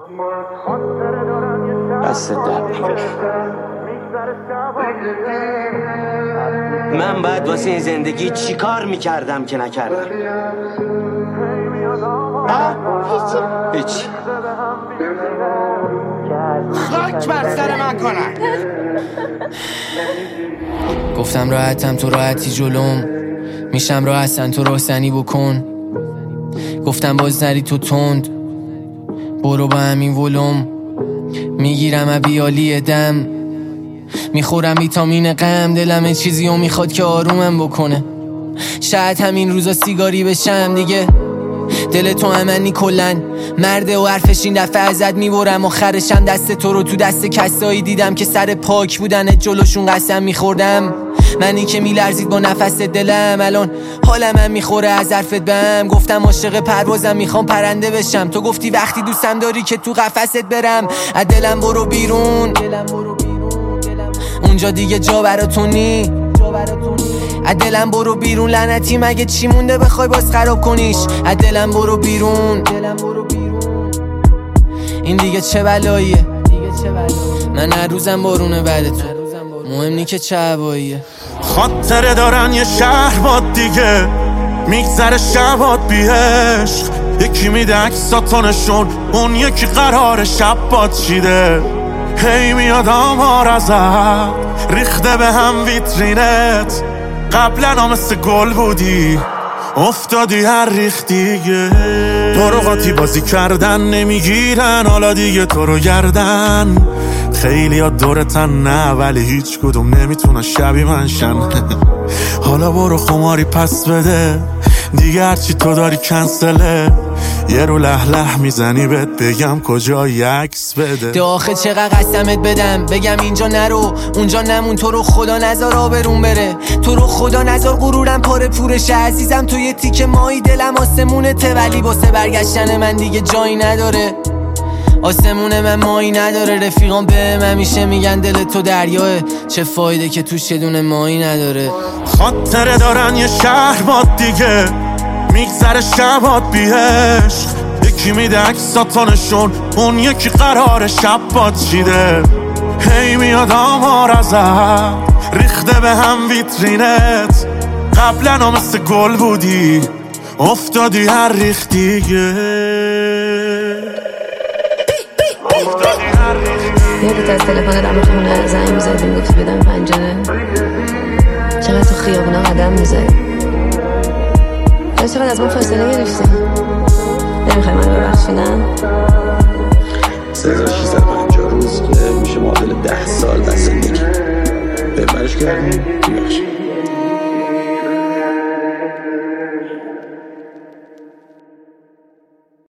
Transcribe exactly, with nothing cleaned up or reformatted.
دست درد نکنه. من باید واسه این زندگی چی کار میکردم که نکردم؟ ها؟ هیچی هیچی. خاک بر سر من کنن. گفتم راحتم تو راحتی جلوم، میشم راحتن تو راحتنی بکن. گفتم باز نری تو تند، برو با همین ولوم. میگیرم ابیالی دم، میخورم ویتامین غم. دلم چیزی رو میخواد که آرومم بکنه. شاید همین روزا سیگاری بشم دیگه. دل تو امنی کلن مرده و حرفش این دفعه ازت میبرم. آخرشم دست تو رو تو دست کسایی دیدم که سر پاک بودن جلوشون قسم میخوردم. منی که میلرزید با نفس دلم، الان حالم هم میخوره از حرفت بهم. گفتم عاشق پروازم میخوام پرنده بشم، تو گفتی وقتی دوستم داری که تو قفست برم. از دلم برو بیرون، اونجا دیگه جا براتون نی. از دلم برو بیرون لعنتی، مگه چی مونده بخوای باز خراب کنیش؟ از دلم برو بیرون، این دیگه چه بلاییه؟ من هر روزم بارونه بعد تو، مهم نی که چه هواییه. خاطره دارن یه شهر باد دیگه، میگذره شبات بی عشق. یکی میده عکساتونشون، اون یکی قرار شب باد چیده. هی میاد آمار ازت ریخته به هم ویترینت. قبلا مثل گل بودی افتادی هر ریخت دیگه. تو رو قاطی بازی کردن نمیگیرن، حالا دیگه تو رو گردن. خیلی ها دورتن نه، ولی هیچ کدوم نمیتونن شبیه من شن. حالا برو خماری پس بده دیگه، هرچی تو داری کنسله. یه رو لح لح میزنی بهت بگم کجای عکس بده. داخل چقدر قسمت بدم بگم اینجا نرو اونجا نمون. تو رو خدا نزار آبرون بره، تو رو خدا نزار غرورم پاره پورشه. عزیزم تو یه تیکه مایی دلم آسمونته، ولی واسه برگشتن من دیگه جایی نداره. آسمون من مایی نداره، رفیقان به من همیشه میگن دل تو دریاه. چه فایده که توش یه دونه مایی نداره. خاطره دارن یه شهر باد دیگه، میگذره شبات بی عشق. یکی میده عکساتونشون، اون یکی قرار شب باد چیده. هی میاد آمار ازت ریخته به هم ویترینت. قبلا مثل گل بودی افتادی هر ریخت دیگه. یادت از تلفن دم خونه زنگ میزدیم گفتی بدم پنجره؟ چقدر تو خیابونا قدم میزدی؟ چقدر از من فاصله گرفتی؟ نمیخوای منو ببخشیدن؟ سه هزار و ششصد و پنجاه روز که میشه معادل ده سال از زندگی. ببرش کردیم بیبخشیم.